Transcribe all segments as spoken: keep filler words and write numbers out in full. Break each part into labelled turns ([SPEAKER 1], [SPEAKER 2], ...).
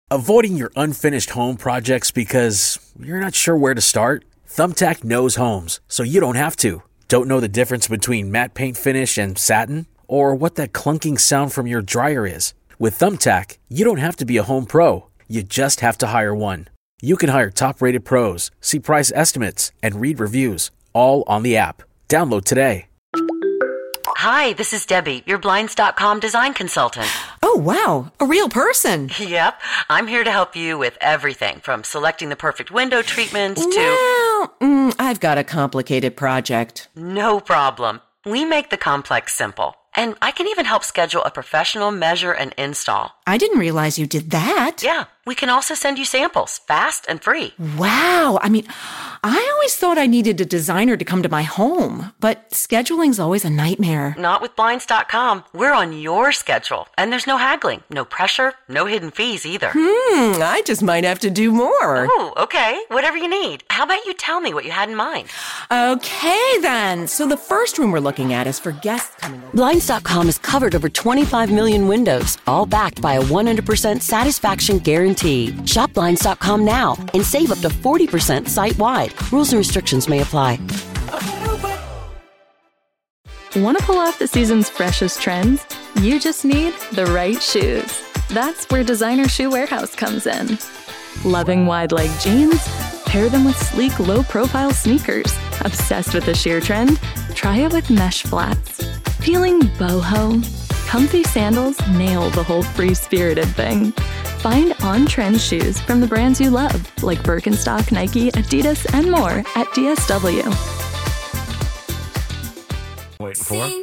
[SPEAKER 1] Avoiding your unfinished home projects because you're not sure where to start? Thumbtack knows homes, so you don't have to. Don't know the difference between matte paint finish and satin? Or what that clunking sound from your dryer is? With Thumbtack, you don't have to be a home pro. You just have to hire one. You can hire top-rated pros, see price estimates, and read reviews, all on the app. Download today.
[SPEAKER 2] Hi, this is Debbie, your Blinds dot com design consultant.
[SPEAKER 3] Oh, wow, a real person.
[SPEAKER 2] Yep, I'm here to help you with everything from selecting the perfect window treatments to...
[SPEAKER 3] Well, mm, I've got a complicated project.
[SPEAKER 2] No problem. We make the complex simple. And I can even help schedule a professional measure and install.
[SPEAKER 3] I didn't realize you did that.
[SPEAKER 2] Yeah, we can also send you samples, fast and free.
[SPEAKER 3] Wow. I mean, I always thought I needed a designer to come to my home, but scheduling's always a nightmare.
[SPEAKER 2] Not with Blinds dot com. We're on your schedule, and there's no haggling, no pressure, no hidden fees either.
[SPEAKER 3] Hmm, I just might have to do more.
[SPEAKER 2] Oh, okay. Whatever you need. How about you tell me what you had in mind?
[SPEAKER 3] Okay, then. So the first room we're looking at is for guests coming over.
[SPEAKER 4] Blinds dot com has covered over twenty-five million windows, all backed by a one hundred percent satisfaction guarantee. Shop Blinds dot com now and save up to forty percent site-wide. Rules and restrictions may apply.
[SPEAKER 5] Want to pull off the season's freshest trends? You just need the right shoes. That's where Designer Shoe Warehouse comes in. Loving wide-leg jeans? Pair them with sleek, low-profile sneakers. Obsessed with the sheer trend? Try it with mesh flats. Feeling boho? Comfy sandals nail the whole free-spirited thing. Find on-trend shoes from the brands you love, like Birkenstock, Nike, Adidas, and more at D S W.
[SPEAKER 6] Waiting for it.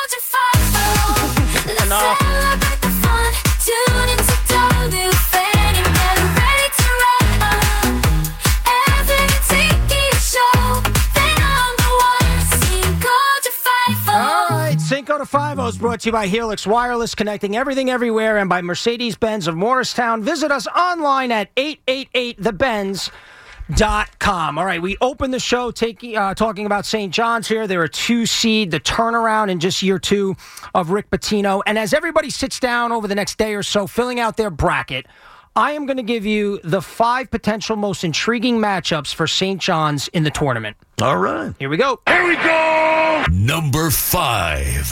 [SPEAKER 6] Cinco de Five is brought to you by Helix Wireless, connecting everything everywhere, and by Mercedes-Benz of Morristown. Visit us online at eight eight eight the benz dot com. All right, we open the show taking, uh, talking about Saint John's here. They're a two-seed, the turnaround in just year two of Rick Pitino. And as everybody sits down over the next day or so, filling out their bracket, I am going to give you the five potential most intriguing matchups for Saint John's in the tournament.
[SPEAKER 7] All right.
[SPEAKER 6] Here we go.
[SPEAKER 7] Here we go!
[SPEAKER 8] Number five.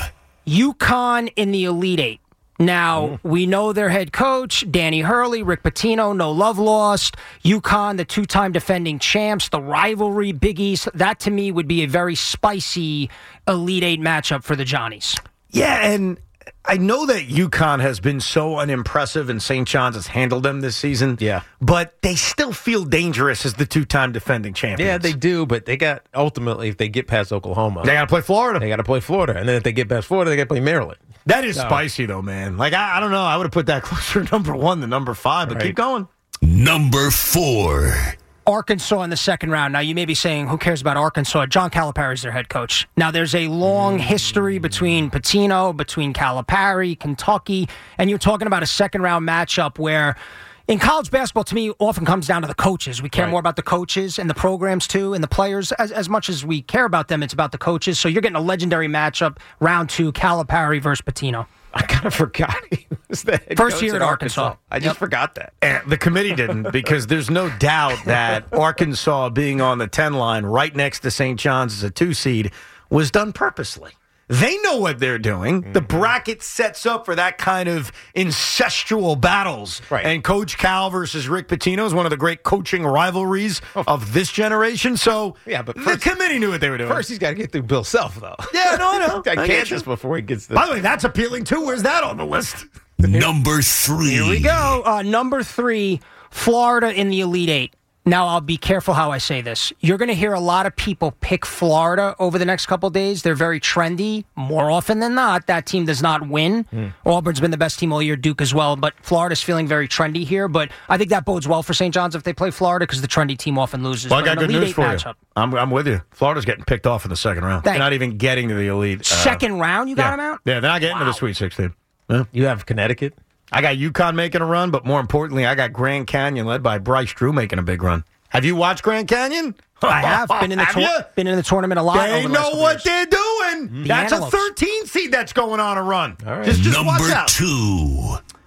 [SPEAKER 6] UConn in the Elite Eight. Now, mm. we know their head coach, Danny Hurley, Rick Pitino, no love lost. UConn, the two-time defending champs, the rivalry, Big East. That, to me, would be a very spicy Elite Eight matchup for the Johnnies.
[SPEAKER 7] Yeah, and I know that UConn has been so unimpressive and Saint John's has handled them this season.
[SPEAKER 9] Yeah.
[SPEAKER 7] But they still feel dangerous as the two-time defending champions.
[SPEAKER 9] Yeah, they do, but they got, ultimately, if they get past Oklahoma,
[SPEAKER 7] they got to play Florida.
[SPEAKER 9] They got to play Florida. And then if they get past Florida, they got to play Maryland.
[SPEAKER 7] That is
[SPEAKER 9] so
[SPEAKER 7] spicy, though, man. Like, I, I don't know. I would have put that closer to number one than number five, but right. Keep going.
[SPEAKER 8] Number four.
[SPEAKER 6] Arkansas in the second round. Now, you may be saying, who cares about Arkansas? John Calipari is their head coach. Now, there's a long history between Pitino, between Calipari, Kentucky, and you're talking about a second-round matchup where in college basketball, to me, often comes down to the coaches. We care right. more about the coaches and the programs, too, and the players. As, as much as we care about them, it's about the coaches. So you're getting a legendary matchup, round two, Calipari versus Pitino.
[SPEAKER 9] I kind of forgot he was the head
[SPEAKER 6] First
[SPEAKER 9] coach
[SPEAKER 6] year at Arkansas.
[SPEAKER 9] Arkansas. I just yep. forgot that.
[SPEAKER 7] And the committee didn't, because there's no doubt that Arkansas being on the ten line right next to Saint John's as a two seed was done purposely. They know what they're doing. Mm-hmm. The bracket sets up for that kind of incestual battles.
[SPEAKER 9] Right.
[SPEAKER 7] And Coach Cal versus Rick Pitino is one of the great coaching rivalries oh. of this generation. So
[SPEAKER 9] yeah, but first,
[SPEAKER 7] the committee knew what they were doing.
[SPEAKER 9] First, he's got to get through Bill Self, though.
[SPEAKER 7] Yeah, no, I know.
[SPEAKER 9] I can't just before he gets the.
[SPEAKER 7] By the way, that's appealing, too. Where's that on the list?
[SPEAKER 8] Number three.
[SPEAKER 6] Here we go. Uh, number three, Florida in the Elite Eight. Now, I'll be careful how I say this. You're going to hear a lot of people pick Florida over the next couple of days. They're very trendy. More often than not, that team does not win. Mm. Auburn's been the best team all year, Duke as well, but Florida's feeling very trendy here. But I think that bodes well for Saint John's if they play Florida because the trendy team often loses.
[SPEAKER 7] Well, I got good news for
[SPEAKER 6] matchup.
[SPEAKER 7] you. I'm, I'm with you. Florida's getting picked off in the second round. Thank they're not even getting to the Elite. Uh,
[SPEAKER 6] second round, you got
[SPEAKER 7] yeah.
[SPEAKER 6] them out?
[SPEAKER 7] Yeah, they're not getting
[SPEAKER 6] wow.
[SPEAKER 7] to the Sweet sixteen. Yeah.
[SPEAKER 9] You have Connecticut?
[SPEAKER 7] I got UConn making a run, but more importantly, I got Grand Canyon led by Bryce Drew making a big run. Have you watched Grand Canyon?
[SPEAKER 6] I have been in the tor- been in the tournament a lot.
[SPEAKER 7] They
[SPEAKER 6] over the
[SPEAKER 7] know what
[SPEAKER 6] years.
[SPEAKER 7] they're doing.
[SPEAKER 6] Mm-hmm.
[SPEAKER 7] That's
[SPEAKER 6] Antelopes.
[SPEAKER 7] a thirteen seed that's going on a run.
[SPEAKER 9] All right.
[SPEAKER 7] Just, just
[SPEAKER 8] Number
[SPEAKER 7] watch out.
[SPEAKER 8] two.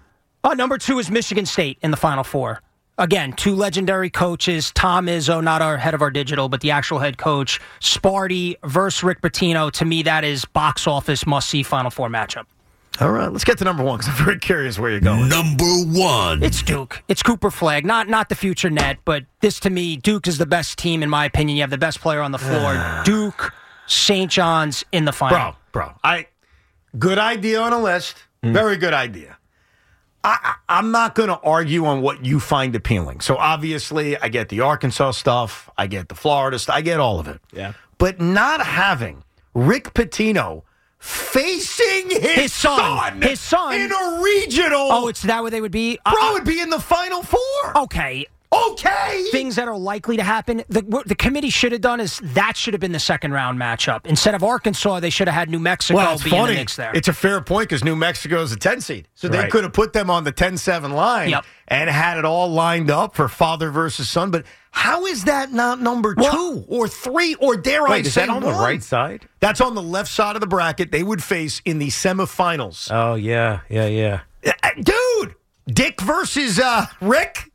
[SPEAKER 6] Uh, number two is Michigan State in the Final Four. Again, two legendary coaches. Tom Izzo, not our head of our digital, but the actual head coach. Sparty versus Rick Pitino. To me, that is box office must-see Final Four matchup.
[SPEAKER 7] All right, let's get to number one, because I'm very curious where you're going.
[SPEAKER 8] Number one.
[SPEAKER 6] It's Duke. It's Cooper Flagg. Not not the future net, but this, to me, Duke is the best team, in my opinion. You have the best player on the floor. Duke, Saint John's in the final.
[SPEAKER 7] Bro, bro. I, good idea on a list. Mm. Very good idea. I, I, I'm not going to argue on what you find appealing. So, obviously, I get the Arkansas stuff. I get the Florida stuff. I get all of it.
[SPEAKER 9] Yeah.
[SPEAKER 7] But not having Rick Pitino facing his,
[SPEAKER 6] his son,
[SPEAKER 7] son,
[SPEAKER 6] his son
[SPEAKER 7] in a regional.
[SPEAKER 6] Oh, it's that where they would be?
[SPEAKER 7] Bro,
[SPEAKER 6] uh,
[SPEAKER 7] would be in the Final Four.
[SPEAKER 6] Okay.
[SPEAKER 7] Okay.
[SPEAKER 6] Things that are likely to happen. The, what the committee should have done is that should have been the second round matchup. Instead of Arkansas, they should have had New Mexico
[SPEAKER 7] well, it's
[SPEAKER 6] be
[SPEAKER 7] funny.
[SPEAKER 6] in the mix there.
[SPEAKER 7] It's a fair point because New Mexico is a ten seed. So they
[SPEAKER 9] right.
[SPEAKER 7] could have put them on the ten seven line
[SPEAKER 6] yep.
[SPEAKER 7] and had it all lined up for father versus son. But how is that not number
[SPEAKER 6] well,
[SPEAKER 7] two or three or dare
[SPEAKER 9] wait,
[SPEAKER 7] I
[SPEAKER 9] is
[SPEAKER 7] say
[SPEAKER 9] that on
[SPEAKER 7] one?
[SPEAKER 9] the right side?
[SPEAKER 7] That's on the left side of the bracket. They would face in the semifinals.
[SPEAKER 9] Oh, yeah, yeah, yeah.
[SPEAKER 7] Uh, dude, Dick versus uh, Rick?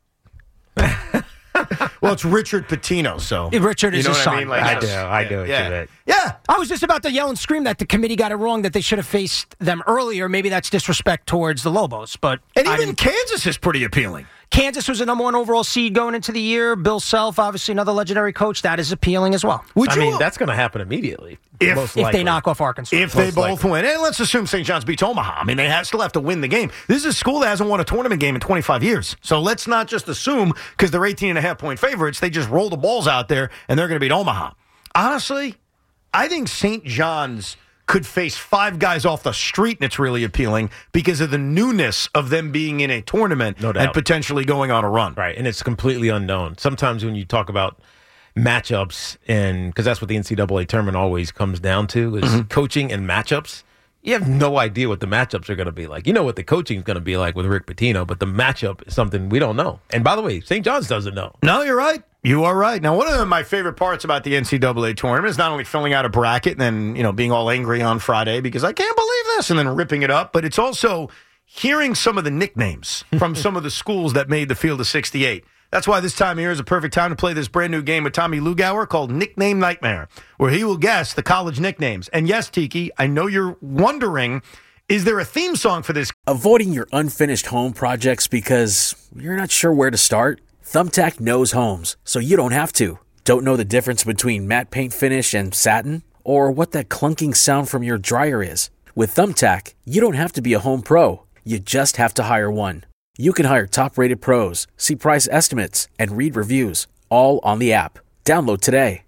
[SPEAKER 7] Well, it's Richard Pitino, so.
[SPEAKER 6] Richard is
[SPEAKER 7] you know
[SPEAKER 6] his
[SPEAKER 7] what
[SPEAKER 6] son.
[SPEAKER 7] I mean? Like,
[SPEAKER 9] I
[SPEAKER 7] yes.
[SPEAKER 9] do, I do.
[SPEAKER 7] Yeah.
[SPEAKER 9] Yeah.
[SPEAKER 7] yeah.
[SPEAKER 6] I was just about to yell and scream that the committee got it wrong, that they should have faced them earlier. Maybe that's disrespect towards the Lobos. But
[SPEAKER 7] And
[SPEAKER 6] I
[SPEAKER 7] even
[SPEAKER 6] didn't-
[SPEAKER 7] Kansas is pretty appealing.
[SPEAKER 6] Kansas was the number one overall seed going into the year. Bill Self, obviously another legendary coach. That is appealing as well.
[SPEAKER 7] Would
[SPEAKER 9] I
[SPEAKER 7] you,
[SPEAKER 9] mean, that's going to happen immediately.
[SPEAKER 7] If-
[SPEAKER 9] most
[SPEAKER 6] If
[SPEAKER 9] likely.
[SPEAKER 6] they knock off Arkansas.
[SPEAKER 7] If they
[SPEAKER 9] Most
[SPEAKER 7] both
[SPEAKER 9] likely.
[SPEAKER 7] win. And let's assume Saint John's beats Omaha. I mean, they have, still have to win the game. This is a school that hasn't won a tournament game in twenty-five years. So let's not just assume because they're eighteen and a half point favorites, they just roll the balls out there and they're going to beat Omaha. Honestly, I think Saint John's could face five guys off the street, and it's really appealing because of the newness of them being in a tournament
[SPEAKER 9] No doubt.
[SPEAKER 7] and potentially going on a run.
[SPEAKER 9] Right, and it's completely unknown. Sometimes when you talk about matchups, and because that's what the N C double A tournament always comes down to, is
[SPEAKER 7] Mm-hmm.
[SPEAKER 9] coaching and matchups. You have no idea what the matchups are going to be like. You know what the coaching is going to be like with Rick Pitino, but the matchup is something we don't know. And by the way, Saint John's doesn't know.
[SPEAKER 7] No, you're right. You are right. Now, one of my favorite parts about the N C double A tournament is not only filling out a bracket and then, you know, being all angry on Friday because I can't believe this and then ripping it up, but it's also hearing some of the nicknames from some of the schools that made the field of sixty-eight. That's why this time of year is a perfect time to play this brand new game with Tommy Lugauer called Nickname Nightmare, where he will guess the college nicknames. And yes, Tiki, I know you're wondering, is there a theme song for this?
[SPEAKER 1] Avoiding your unfinished home projects because you're not sure where to start? Thumbtack knows homes, so you don't have to. Don't know the difference between matte paint finish and satin? Or what that clunking sound from your dryer is? With Thumbtack, you don't have to be a home pro. You just have to hire one. You can hire top-rated pros, see price estimates, and read reviews, all on the app. Download today.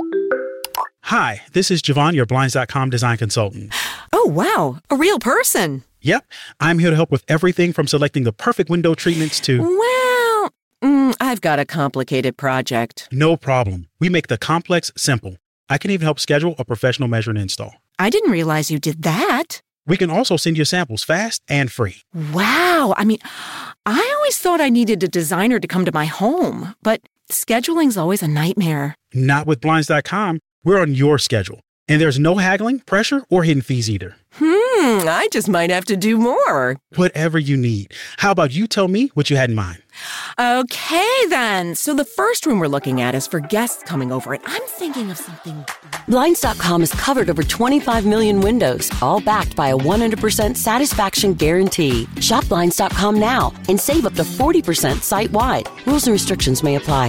[SPEAKER 10] Hi, this is Javon, your Blinds dot com design consultant.
[SPEAKER 3] Oh, wow. A real person.
[SPEAKER 10] Yep, I'm here to help with everything from selecting the perfect window treatments to...
[SPEAKER 3] Well, mm, I've got a complicated project.
[SPEAKER 10] No problem. We make the complex simple. I can even help schedule a professional measure and install.
[SPEAKER 3] I didn't realize you did that.
[SPEAKER 10] We can also send you samples fast and free.
[SPEAKER 3] Wow. I mean, I always thought I needed a designer to come to my home, but scheduling's always a nightmare.
[SPEAKER 10] Not with Blinds dot com. We're on your schedule. And there's no haggling, pressure, or hidden fees either.
[SPEAKER 3] Hmm, I just might have to do more.
[SPEAKER 10] Whatever you need. How about you tell me what you had in mind?
[SPEAKER 3] Okay, then. So the first room we're looking at is for guests coming over, and I'm thinking of something...
[SPEAKER 4] Blinds dot com has covered over twenty-five million windows, all backed by a one hundred percent satisfaction guarantee. Shop Blinds dot com now and save up to forty percent site-wide. Rules and restrictions may apply.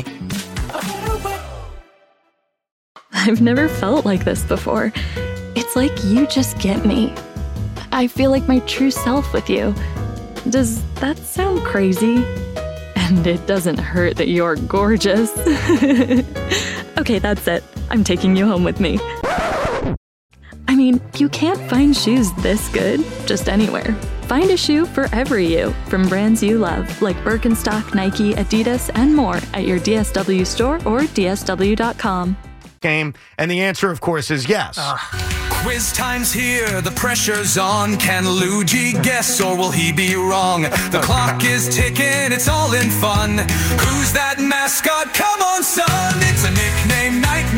[SPEAKER 5] I've never felt like this before. It's like you just get me. I feel like my true self with you. Does that sound crazy? And it doesn't hurt that you're gorgeous. Okay, that's it. I'm taking you home with me. I mean, you can't find shoes this good just anywhere. Find a shoe for every you from brands you love, like Birkenstock, Nike, Adidas, and more at your D S W store or D S W dot com.
[SPEAKER 7] Game, and the answer, of course, is yes.
[SPEAKER 6] Uh.
[SPEAKER 11] Quiz time's here, the pressure's on. Can Luigi guess or will he be wrong? The clock is ticking, it's all in fun. Who's that mascot? Come on, son, it's a nickname nightmare.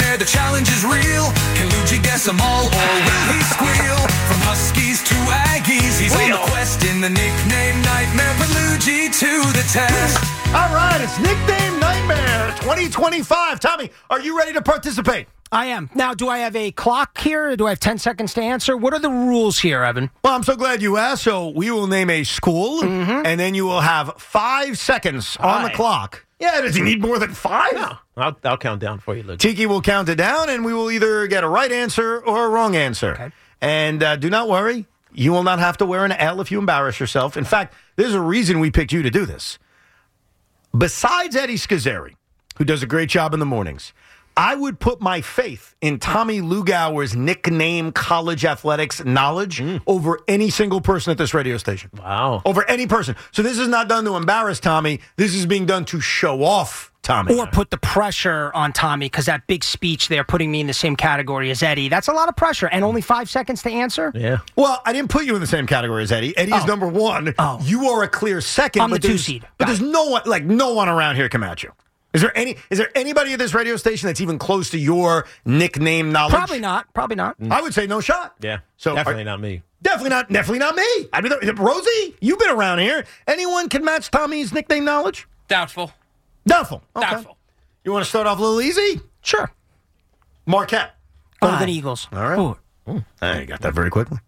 [SPEAKER 11] there, the challenge is real. Can Luigi guess them all, or will he squeal? From Huskies to Aggies, he's on the quest in the nickname Nightmare. Put Luigi to the test.
[SPEAKER 7] All right, it's Nickname Nightmare twenty twenty-five. Tommy, are you ready to participate?
[SPEAKER 6] I am. Now, do I have a clock here? Or do I have ten seconds to answer? What are the rules here, Evan?
[SPEAKER 7] Well, I'm so glad you asked. So we will name a school,
[SPEAKER 6] mm-hmm.
[SPEAKER 7] and then you will have five seconds
[SPEAKER 9] five.
[SPEAKER 7] on the clock. Yeah, does he need more than five?
[SPEAKER 9] No. I'll, I'll count down for you, Luke.
[SPEAKER 7] Tiki will count it down, and we will either get a right answer or a wrong answer.
[SPEAKER 6] Okay.
[SPEAKER 7] And uh, do not worry. You will not have to wear an L if you embarrass yourself. In fact, there's a reason we picked you to do this. Besides Eddie Scazzeri, who does a great job in the mornings, I would put my faith in Tommy Lugauer's nickname college athletics knowledge mm. over any single person at this radio station.
[SPEAKER 9] Wow.
[SPEAKER 7] Over any person. So this is not done to embarrass Tommy. This is being done to show off Tommy.
[SPEAKER 6] Or put the pressure on Tommy, because that big speech there, putting me in the same category as Eddie, that's a lot of pressure. And only five seconds to answer?
[SPEAKER 9] Yeah.
[SPEAKER 7] Well, I didn't put you in the same category as Eddie. Eddie is
[SPEAKER 6] oh.
[SPEAKER 7] number one.
[SPEAKER 6] Oh.
[SPEAKER 7] You are a clear second.
[SPEAKER 6] I'm
[SPEAKER 7] but
[SPEAKER 6] the two
[SPEAKER 7] there's-
[SPEAKER 6] seed.
[SPEAKER 7] But
[SPEAKER 6] Got
[SPEAKER 7] there's
[SPEAKER 6] it.
[SPEAKER 7] no one, like, no one around here can match you. Is there any? Is there anybody at this radio station that's even close to your nickname knowledge?
[SPEAKER 6] Probably not. Probably not.
[SPEAKER 7] I would say no shot.
[SPEAKER 9] Yeah.
[SPEAKER 7] So
[SPEAKER 9] definitely
[SPEAKER 7] are,
[SPEAKER 9] not me.
[SPEAKER 7] Definitely not. Definitely not me. I mean, Rosie, you've been around here. Anyone can match Tommy's nickname knowledge?
[SPEAKER 12] Doubtful.
[SPEAKER 7] Doubtful. Okay.
[SPEAKER 12] Doubtful.
[SPEAKER 7] You want to start off a little easy?
[SPEAKER 6] Sure.
[SPEAKER 7] Marquette.
[SPEAKER 6] Golden
[SPEAKER 7] Five.
[SPEAKER 6] Eagles.
[SPEAKER 7] All right.
[SPEAKER 6] Four.
[SPEAKER 7] I got that very quickly.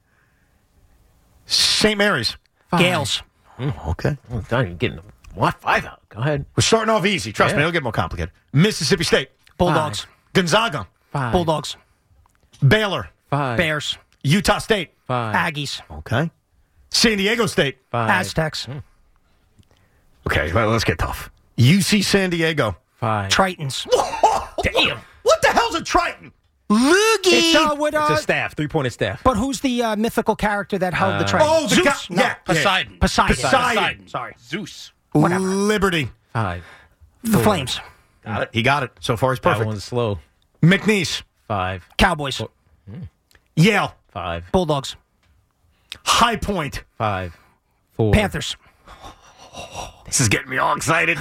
[SPEAKER 7] Saint Mary's.
[SPEAKER 6] Five. Gales.
[SPEAKER 7] Mm, okay.
[SPEAKER 9] Oh, darn, you're getting what? Five out. Go ahead.
[SPEAKER 7] We're starting off easy. Trust
[SPEAKER 9] Yeah.
[SPEAKER 7] me, it'll get more complicated. Mississippi State.
[SPEAKER 6] Bulldogs.
[SPEAKER 7] Gonzaga.
[SPEAKER 9] Five.
[SPEAKER 6] Bulldogs.
[SPEAKER 7] Baylor.
[SPEAKER 9] Five.
[SPEAKER 6] Bears.
[SPEAKER 7] Utah State.
[SPEAKER 9] Five.
[SPEAKER 6] Aggies.
[SPEAKER 7] Okay. San Diego State.
[SPEAKER 9] Five.
[SPEAKER 6] Aztecs.
[SPEAKER 7] Okay, well, let's get tough. U C San Diego.
[SPEAKER 9] Five.
[SPEAKER 6] Tritons.
[SPEAKER 7] Damn. What the hell's a Triton?
[SPEAKER 6] Loogie. It's, uh, what, uh,
[SPEAKER 9] It's a staff. Three-pointed staff.
[SPEAKER 6] But who's the uh, mythical character that held the
[SPEAKER 9] Uh,
[SPEAKER 6] Triton?
[SPEAKER 7] Oh, the
[SPEAKER 6] Zeus?
[SPEAKER 7] guy-
[SPEAKER 6] No.
[SPEAKER 7] yeah.
[SPEAKER 12] Poseidon.
[SPEAKER 6] Poseidon.
[SPEAKER 7] Poseidon.
[SPEAKER 6] Sorry.
[SPEAKER 12] Zeus.
[SPEAKER 6] Whatever.
[SPEAKER 7] Liberty.
[SPEAKER 9] Five.
[SPEAKER 6] The Flames.
[SPEAKER 7] Got it. He got it. So far, he's
[SPEAKER 9] That
[SPEAKER 7] perfect.
[SPEAKER 9] one's slow.
[SPEAKER 7] McNeese.
[SPEAKER 9] Five.
[SPEAKER 6] Cowboys.
[SPEAKER 7] Yale.
[SPEAKER 9] Five.
[SPEAKER 6] Bulldogs.
[SPEAKER 7] High Point.
[SPEAKER 9] Five. Four.
[SPEAKER 6] Panthers.
[SPEAKER 7] This is getting me all excited.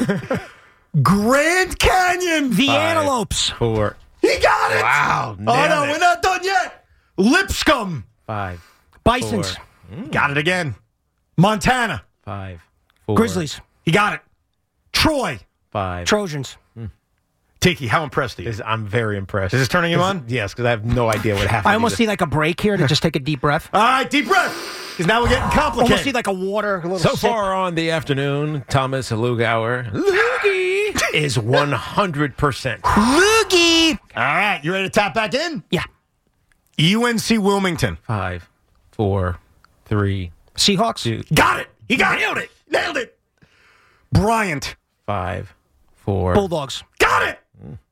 [SPEAKER 7] Grand Canyon.
[SPEAKER 6] The
[SPEAKER 9] Five.
[SPEAKER 6] Antelopes.
[SPEAKER 9] Four.
[SPEAKER 7] He got it.
[SPEAKER 9] Wow.
[SPEAKER 7] Oh, no,
[SPEAKER 9] nailed
[SPEAKER 7] we're
[SPEAKER 9] it.
[SPEAKER 7] not done yet. Lipscomb.
[SPEAKER 9] Five.
[SPEAKER 6] Bisons.
[SPEAKER 9] Four.
[SPEAKER 7] Got it again. Montana.
[SPEAKER 9] Five. Four.
[SPEAKER 6] Grizzlies.
[SPEAKER 7] He got it. Troy.
[SPEAKER 9] Five.
[SPEAKER 6] Trojans.
[SPEAKER 7] Tiki, how impressed are you?
[SPEAKER 9] This- I'm very impressed.
[SPEAKER 7] Is this turning you
[SPEAKER 9] 'Cause-
[SPEAKER 7] on?
[SPEAKER 9] Yes, because I have no idea what happened.
[SPEAKER 6] I almost see like a break here to just take a deep breath.
[SPEAKER 7] All right, deep breath. Because now we're getting complicated.
[SPEAKER 6] Almost see like a water. A little
[SPEAKER 9] So
[SPEAKER 6] sip.
[SPEAKER 9] far on the afternoon, Thomas Lugauer Loogie is one hundred percent.
[SPEAKER 6] Loogie.
[SPEAKER 7] All right, you ready to tap back in?
[SPEAKER 6] Yeah.
[SPEAKER 7] U N C Wilmington.
[SPEAKER 9] Five, four, three,
[SPEAKER 6] Seahawks.
[SPEAKER 9] two,
[SPEAKER 7] Got it. He got it. Nailed it. Nailed it. Bryant.
[SPEAKER 9] five, four,
[SPEAKER 6] Bulldogs.
[SPEAKER 7] Got it.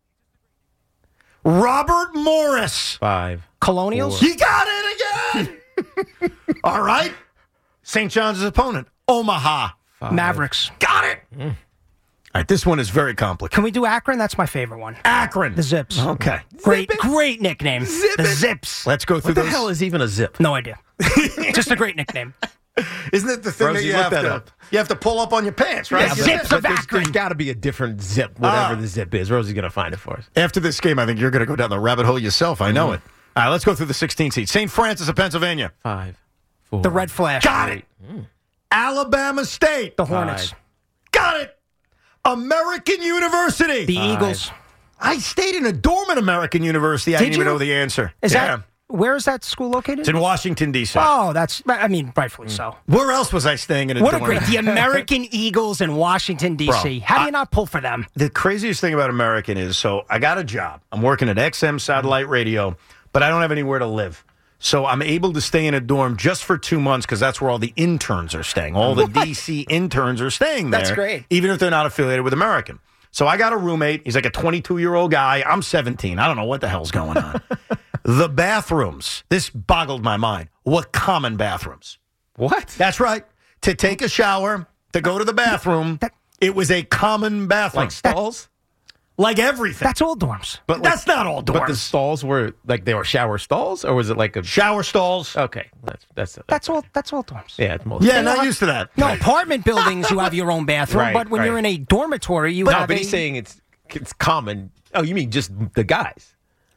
[SPEAKER 7] Robert Morris.
[SPEAKER 9] five.
[SPEAKER 6] Colonials.
[SPEAKER 7] He got it again. All right. Saint John's opponent. Omaha.
[SPEAKER 9] Five.
[SPEAKER 6] Mavericks.
[SPEAKER 7] Got it. All right, this one is very complicated.
[SPEAKER 6] Can we do Akron? That's my favorite one.
[SPEAKER 7] Akron.
[SPEAKER 6] The Zips.
[SPEAKER 7] Okay.
[SPEAKER 6] Great, great nickname.
[SPEAKER 9] Zip
[SPEAKER 6] the
[SPEAKER 9] it.
[SPEAKER 6] Zips.
[SPEAKER 7] Let's go through
[SPEAKER 9] What the
[SPEAKER 7] those.
[SPEAKER 9] hell is even a zip?
[SPEAKER 6] No idea. Just a great nickname.
[SPEAKER 7] Isn't it the thing
[SPEAKER 9] Rosie,
[SPEAKER 7] that you
[SPEAKER 9] look
[SPEAKER 7] have
[SPEAKER 9] that
[SPEAKER 7] to
[SPEAKER 9] up.
[SPEAKER 7] you have to pull up on your pants, right?
[SPEAKER 6] Yeah,
[SPEAKER 7] You
[SPEAKER 6] zips
[SPEAKER 7] said-
[SPEAKER 6] of
[SPEAKER 9] there's,
[SPEAKER 6] Akron.
[SPEAKER 9] there's got to be a different zip, whatever
[SPEAKER 7] Ah.
[SPEAKER 9] the zip is. Rosie's going to find it for us.
[SPEAKER 7] After this game, I think you're going to go down the rabbit hole yourself. I know
[SPEAKER 9] Mhm.
[SPEAKER 7] it. All right, let's go through the sixteen seed. Saint Francis of Pennsylvania.
[SPEAKER 9] Five, four.
[SPEAKER 6] The Red Flash.
[SPEAKER 7] Got it. Alabama State.
[SPEAKER 6] The Hornets.
[SPEAKER 9] Five.
[SPEAKER 7] Got it. American University.
[SPEAKER 6] The
[SPEAKER 9] Five.
[SPEAKER 6] Eagles.
[SPEAKER 7] I stayed in a dorm at American University. I
[SPEAKER 6] Did
[SPEAKER 7] didn't even
[SPEAKER 6] you?
[SPEAKER 7] know the answer.
[SPEAKER 6] Is
[SPEAKER 7] yeah.
[SPEAKER 6] that where is that school located?
[SPEAKER 7] It's in Washington, D C
[SPEAKER 6] Oh, that's. I mean, rightfully so.
[SPEAKER 7] Where else was I staying in a
[SPEAKER 6] What a
[SPEAKER 7] dorm?
[SPEAKER 6] great. The American Eagles in Washington D C.
[SPEAKER 7] Bro,
[SPEAKER 6] How do
[SPEAKER 7] I-
[SPEAKER 6] you not pull for them?
[SPEAKER 7] The craziest thing about American is, so I got a job. I'm working at X M Satellite Radio, but I don't have anywhere to live. So I'm able to stay in a dorm just for two months because that's where all the interns are staying. All the D C interns are staying there.
[SPEAKER 6] That's great.
[SPEAKER 7] Even if they're not affiliated with American. So I got a roommate. He's like a twenty-two-year-old guy. I'm seventeen. I don't know what the hell's going on. The bathrooms, this boggled my mind. What common bathrooms?
[SPEAKER 9] What?
[SPEAKER 7] That's right. To take a shower, to go to the bathroom, it was a common bathroom.
[SPEAKER 9] Like stalls?
[SPEAKER 7] Like everything.
[SPEAKER 6] That's all dorms.
[SPEAKER 9] But like-
[SPEAKER 7] That's not all dorms.
[SPEAKER 9] But the stalls were like they were shower stalls, or was it like a
[SPEAKER 7] shower stalls.
[SPEAKER 9] Okay, that's that's
[SPEAKER 6] That's all. That's all dorms.
[SPEAKER 9] yeah, it's most
[SPEAKER 7] Yeah, not used to that.
[SPEAKER 6] No, apartment buildings, you have your own bathroom,
[SPEAKER 9] Right,
[SPEAKER 6] but when you're
[SPEAKER 9] right.
[SPEAKER 6] in a dormitory, you
[SPEAKER 9] no,
[SPEAKER 6] have
[SPEAKER 9] but
[SPEAKER 6] a.
[SPEAKER 9] he's saying it's it's common. Oh, you mean just the guys?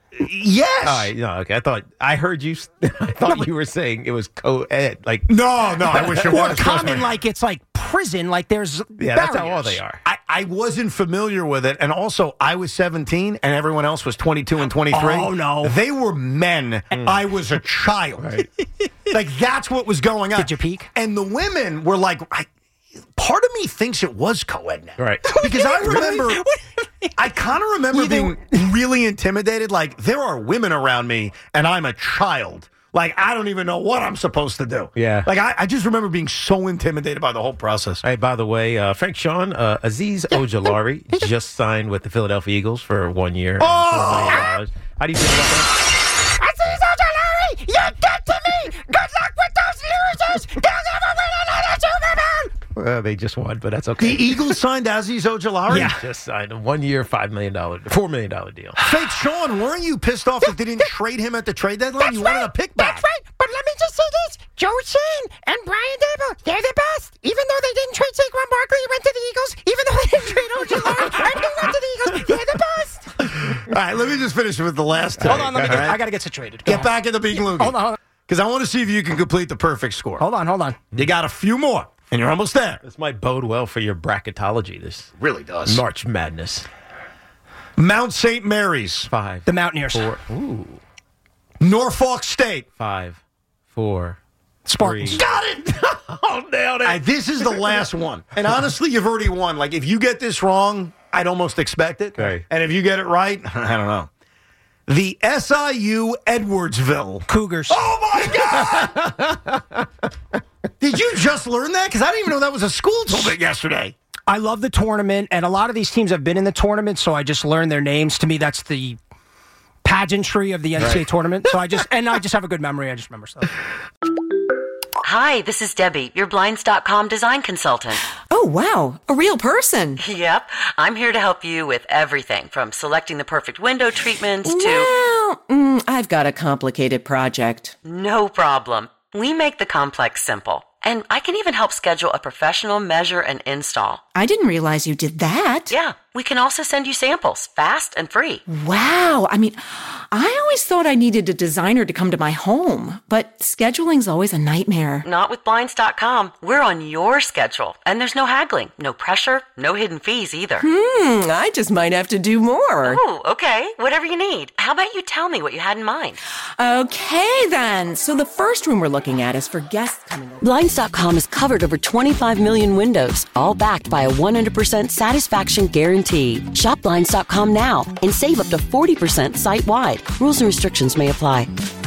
[SPEAKER 7] Yes.
[SPEAKER 9] All right, no, okay. I thought I heard you. I thought no, you were saying it was co-ed. Like
[SPEAKER 7] no, no. I wish it
[SPEAKER 6] or
[SPEAKER 7] was
[SPEAKER 6] common, like it's like prison. Like there's
[SPEAKER 9] yeah,
[SPEAKER 6] barriers.
[SPEAKER 9] That's how all they are.
[SPEAKER 7] I, I wasn't familiar with it, and also I was seventeen, and everyone else was twenty-two and twenty-three.
[SPEAKER 6] Oh no,
[SPEAKER 7] they were men. Mm. I was a child. Right. Like that's what was going on.
[SPEAKER 6] Did you peek?
[SPEAKER 7] And the women were like, I, part of me thinks it was co-ed now,
[SPEAKER 9] right?
[SPEAKER 7] Because I remember. I kind of remember being really intimidated. Like, there are women around me, and I'm a child. Like, I don't even know what I'm supposed to do.
[SPEAKER 9] Yeah.
[SPEAKER 7] Like, I, I just remember being so intimidated by the whole process.
[SPEAKER 9] Hey, by the way, uh, Frank Sean, uh, Aziz Ojulari just signed with the Philadelphia Eagles for one year.
[SPEAKER 7] Oh!
[SPEAKER 9] How do you feel about
[SPEAKER 6] that? Aziz Ojulari, you get to me! Good luck with those losers! They'll never win another Super Bowl!
[SPEAKER 9] Uh, they just won, but that's okay.
[SPEAKER 7] The Eagles signed Aziz Ojulari?
[SPEAKER 9] Yeah. Just signed a one-year, five million dollars, four million dollars deal.
[SPEAKER 7] Fake Sean, weren't you pissed off that they didn't trade him at the trade deadline?
[SPEAKER 6] That's
[SPEAKER 7] you
[SPEAKER 6] right.
[SPEAKER 7] wanted a pick back.
[SPEAKER 6] That's right. But let me just say this. Joe Shane and Brian Dable, they're the best. Even though they didn't trade Saquon Barkley, he went to the Eagles. Even though they didn't trade Ojulari, and he went to the Eagles, they're the best.
[SPEAKER 7] All right, let me just finish with the last
[SPEAKER 6] Hold
[SPEAKER 7] take.
[SPEAKER 6] on, let me get,
[SPEAKER 7] right?
[SPEAKER 6] I got to get situated. Go
[SPEAKER 7] Get
[SPEAKER 6] on.
[SPEAKER 7] back in the Bean Loogie.
[SPEAKER 6] Hold on, hold on.
[SPEAKER 7] Because I want to see if you can complete the perfect score.
[SPEAKER 6] Hold on, hold on.
[SPEAKER 7] You got a few more, and you're almost there.
[SPEAKER 9] This might bode well for your bracketology. This
[SPEAKER 7] really does.
[SPEAKER 9] March Madness.
[SPEAKER 7] Mount Saint Mary's.
[SPEAKER 9] Five.
[SPEAKER 6] The Mountaineers.
[SPEAKER 9] Four. Ooh.
[SPEAKER 7] Norfolk State.
[SPEAKER 9] Five. Four.
[SPEAKER 6] Spartans.
[SPEAKER 9] Three.
[SPEAKER 7] Got it.
[SPEAKER 9] Oh, nailed it.
[SPEAKER 7] Uh, this is the last one. And honestly, you've already won. Like, if you get this wrong, I'd almost expect it.
[SPEAKER 9] Okay.
[SPEAKER 7] And if you get it right, I don't know. The S I U Edwardsville
[SPEAKER 6] Cougars.
[SPEAKER 7] Oh, my God! Did you just learn that? Because I didn't even know that was a school until bit yesterday.
[SPEAKER 6] I love the tournament, and a lot of these teams have been in the tournament, so I just learned their names. To me, that's the pageantry of the N C double A right. tournament. So I just and I just have a good memory. I just remember stuff.
[SPEAKER 2] Hi, this is Debbie, your Blinds dot com design consultant.
[SPEAKER 3] Oh, wow. A real person.
[SPEAKER 2] Yep. I'm here to help you with everything from selecting the perfect window treatments to...
[SPEAKER 3] Well, mm, I've got a complicated project.
[SPEAKER 2] No problem. We make the complex simple. And I can even help schedule a professional measure and install.
[SPEAKER 3] I didn't realize you did that.
[SPEAKER 2] Yeah. We can also send you samples, fast and free.
[SPEAKER 3] Wow. I mean, I always thought I needed a designer to come to my home, but scheduling's always a nightmare.
[SPEAKER 2] Not with Blinds dot com. We're on your schedule, and there's no haggling, no pressure, no hidden fees either.
[SPEAKER 3] Hmm, I just might have to do more.
[SPEAKER 2] Oh, okay. Whatever you need. How about you tell me what you had in mind?
[SPEAKER 3] Okay, then. So the first room we're looking at is for guests coming over.
[SPEAKER 4] Blinds dot com has covered over twenty-five million windows, all backed by a one hundred percent satisfaction guarantee. Shop Blinds dot com now and save up to forty percent site-wide. Rules and restrictions may apply.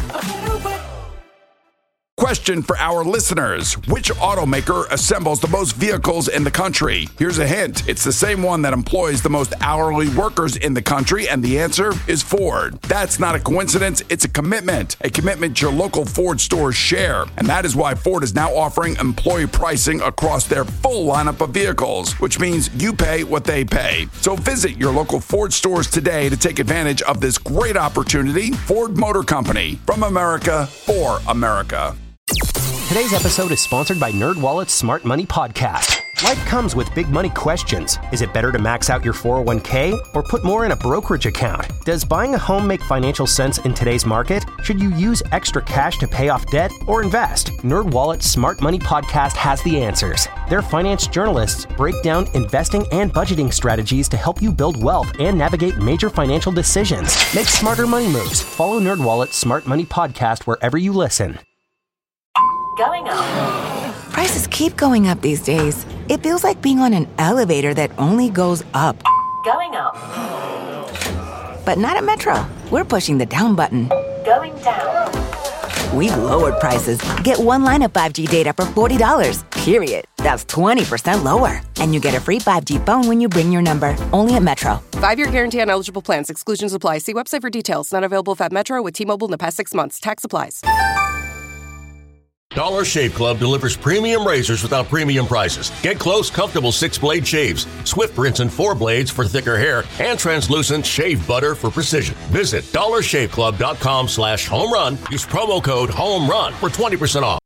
[SPEAKER 12] Question for our listeners. Which automaker assembles the most vehicles in the country? Here's a hint. It's the same one that employs the most hourly workers in the country, and the answer is Ford. That's not a coincidence. It's a commitment. A commitment your local Ford stores share. And that is why Ford is now offering employee pricing across their full lineup of vehicles, which means you pay what they pay. So visit your local Ford stores today to take advantage of this great opportunity. Ford Motor Company. From America, for America.
[SPEAKER 13] Today's episode is sponsored by NerdWallet's Smart Money Podcast. Life comes with big money questions. Is it better to max out your four oh one k or put more in a brokerage account? Does buying a home make financial sense in today's market? Should you use extra cash to pay off debt or invest? NerdWallet's Smart Money Podcast has the answers. Their finance journalists break down investing and budgeting strategies to help you build wealth and navigate major financial decisions. Make smarter money moves. Follow NerdWallet's Smart Money Podcast wherever you listen.
[SPEAKER 14] Going up. Prices keep going up these days. It feels like being on an elevator that only goes up.
[SPEAKER 15] Going up.
[SPEAKER 14] But not at Metro. We're pushing the down button.
[SPEAKER 15] Going down.
[SPEAKER 14] We've lowered prices. Get one line of five G data for forty dollars, period. That's twenty percent lower. And you get a free five G phone when you bring your number. Only at Metro.
[SPEAKER 16] Five-year guarantee on eligible plans. Exclusions apply. See website for details. Not available at Metro with T-Mobile in the past six months. Tax applies.
[SPEAKER 17] Dollar Shave Club delivers premium razors without premium prices. Get close, comfortable six-blade shaves, swift rinse and four blades for thicker hair, and translucent shave butter for precision. Visit dollar shave club dot com slash home run. Use promo code HOME RUN for twenty percent off.